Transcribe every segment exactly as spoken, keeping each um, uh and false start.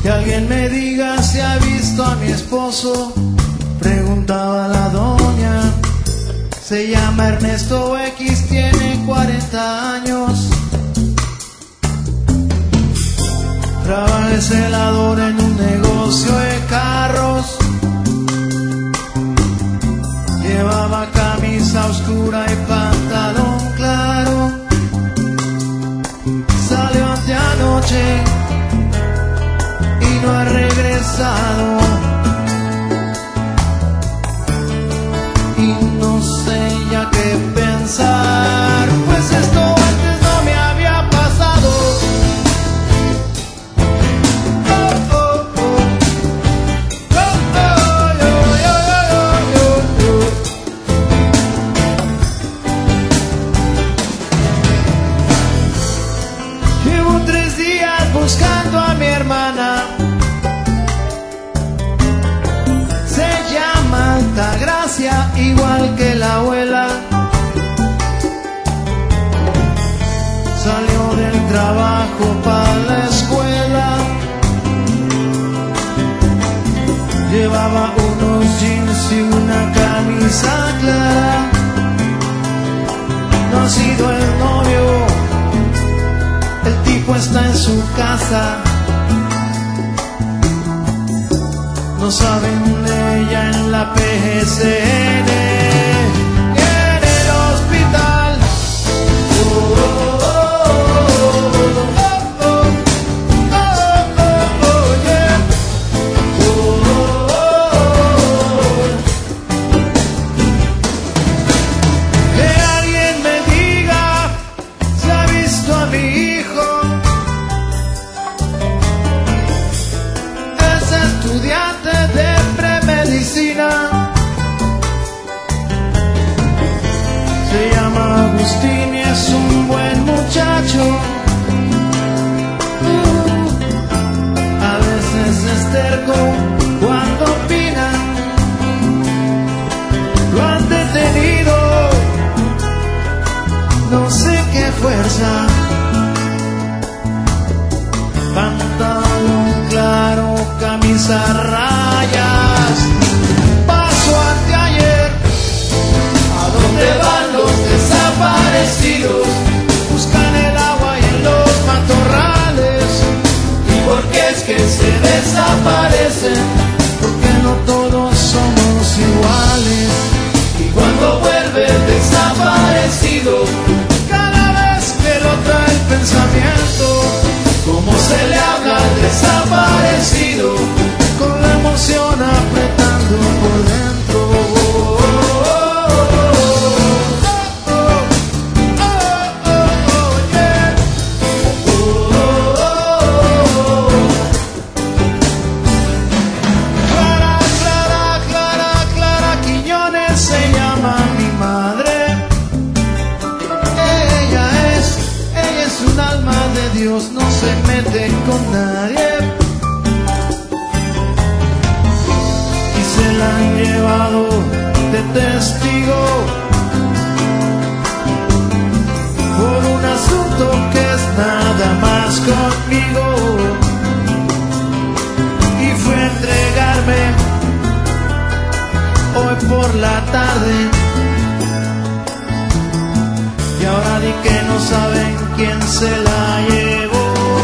Que alguien me diga si ha visto a mi esposo, preguntaba la doña. Se llama Ernesto X, tiene cuarenta años. Trabaja de celador en un negocio de carros. Llevaba camisa oscura y pantalón claro. Salió anteanoche y no ha regresado. Y no sé ya qué pensar, pues esto antes no me había pasado. Oh, oh, oh. Oh, oh, yo, yo, yo, yo, yo. Llevo tres días buscando a mi hermana. Se llama Altagracia, igual que la abuela. Salió del trabajo para la escuela. Llevaba unos jeans y una camisa clara. No ha sido el novio, el tipo está en su casa. No saben de ella en la P G C N y en el hospital. Oh, oh, oh, oh, oh, oh, oh, oh, yeah. Oh, oh, oh. Que alguien me diga si ha visto a mi hijo. Es estudiante de premedicina. Se llama Agustín y es un buen muchacho. Uh, a veces es terco cuando opina. Lo han detenido, no sé qué fuerza. Pantalón claro, camisa rayas. Paso anteayer. ¿A dónde van los desaparecidos? Buscan el agua y en los matorrales. ¿Y por qué es que se desaparecen? Porque no todos somos iguales. Y cuando vuelve el desaparecido, cada vez que lo trae el pensamiento, cómo se le habla al desaparecido, con la emoción apretando por dentro. Oh, oh, oh, oh, oh, oh, yeah. Oh, oh, oh, oh. Clara, Clara, Clara, Clara Quiñones se llama mi madre. Ella es, ella es un alma de Dios, no se mete con nadie. Y se la han llevado de testigo por un asunto que es nada más conmigo. Y fue a entregarme hoy por la tarde. Y ahora di que no saben quién se la llevó.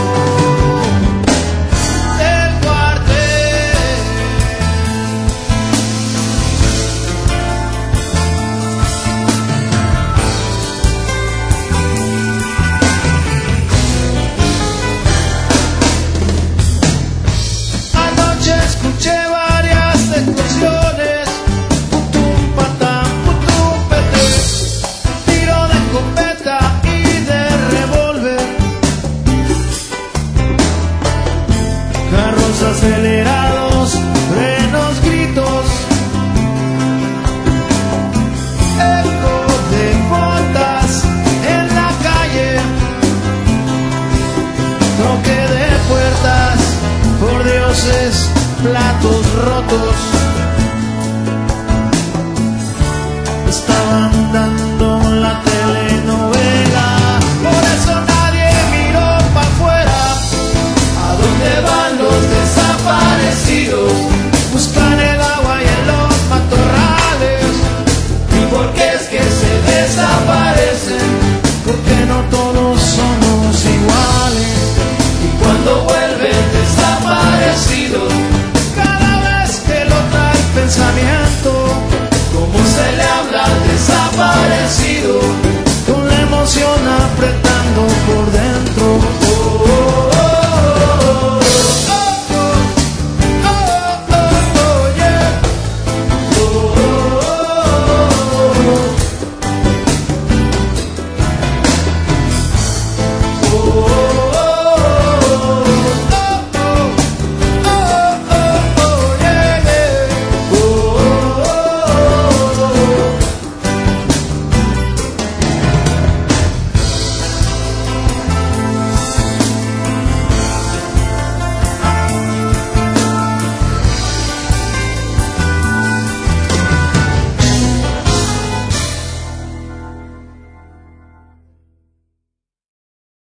El cuartel. Anoche escuché varias explosiones. Putum, patam, putum, pete. Tiro de escopeta y de revólver. Carros acelerados, frenos, gritos. Eco de botas en la calle. Toque de puertas, por dioses, platos rotos. Estaban dando la telenovela, por eso nadie miró para afuera. ¿A dónde van los desaparecidos? del desaparecido. Cada vez que lo trae el pensamiento, como se le habla al desaparecido.